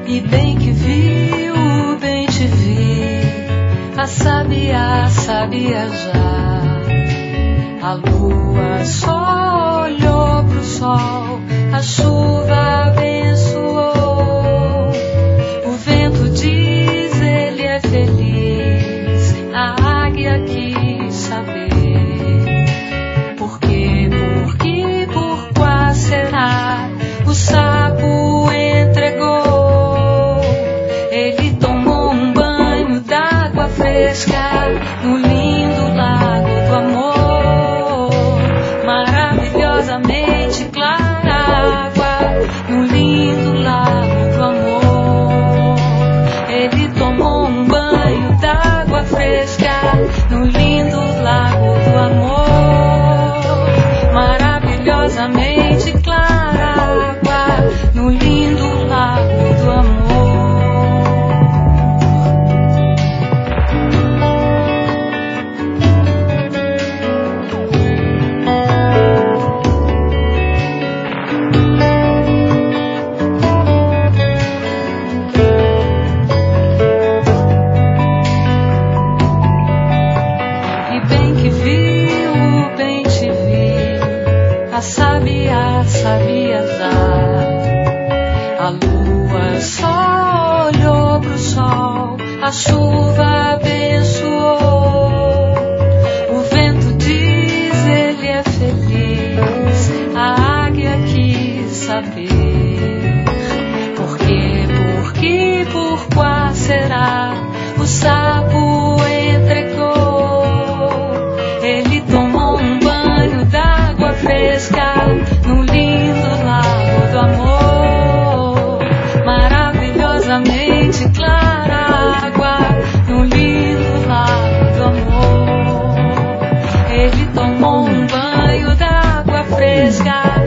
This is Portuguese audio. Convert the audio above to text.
E bem que viu, bem te vi, a sabiá, sabia já. A lua só olhou pro sol, a chuva abençoou. O vento diz, ele é feliz, a águia quis saber. Por quê, por qual será? O sapo entregou. Ele tomou um banho d'água fresca no lindo lago do amor. Maravilhosamente clara água no lindo lago do amor. Ele tomou um banho d'água fresca no lindo lago do amor. Maravilhosamente clara água no lindo lago do amor. E bem que viu, bem te vi, a sabiá, sabia já. A lua só olhou pro sol, a chuva abençoou. O vento diz, ele é feliz, a águia quis saber. Por quê, por qual será? O sapo entregou. Ele tomou um banho d'água fresca no lindo lago do amor. Maravilhosamente clara água no lindo lago do amor. Ele tomou um banho d'água fresca